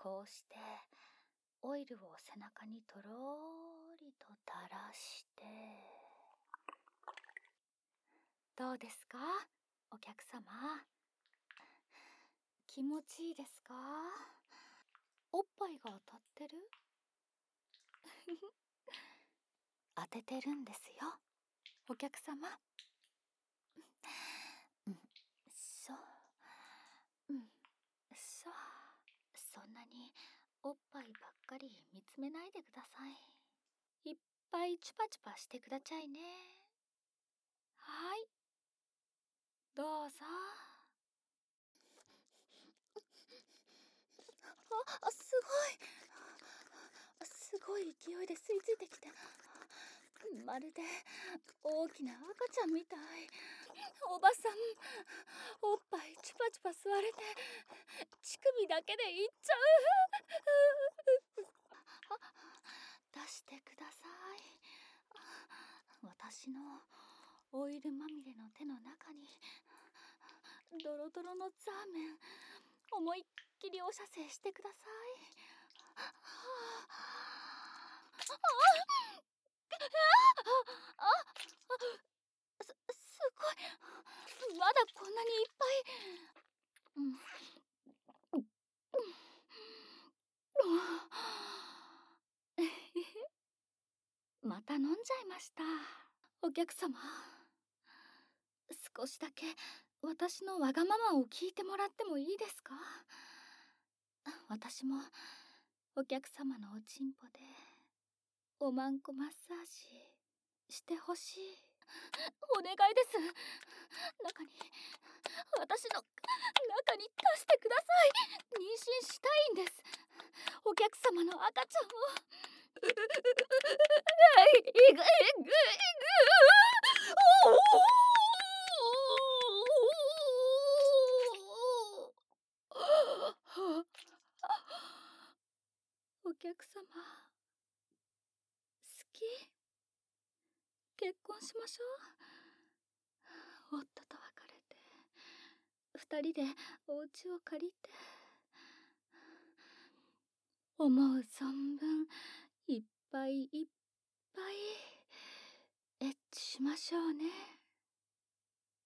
こうしてオイルを背中にとろーりと垂らして、どうですかお客様。気持ちいいですか？おっぱいが当たってる？当ててるんですよお客様。そう、そう。そんなにおっぱいばっかり見つめないでください。いっぱいチュパチュパしてくだちゃいね。はい、どうぞ。すごい勢いで吸い付いてきて、まるで大きな赤ちゃんみたい。おばさん、おっぱいチュパチュパ吸われて乳首だけでいっちゃう。出してください。私のオイルまみれの手の中にドロドロのザーメン思いっきりお射精してください。すごい。まだこんなにいっぱい。また飲んじゃいました。お客様、少しだけ私のわがままを聞いてもらってもいいですか？私もお客様のおちんぽでおまんこマッサージしてほしい。お願いです。私の中に出してください。妊娠したいんです。お客様の赤ちゃんを。いぐお客様、好き？結婚しましょう。夫と別れて二人でお家を借りて、思う存分いっぱいいっぱいエッチしましょうね。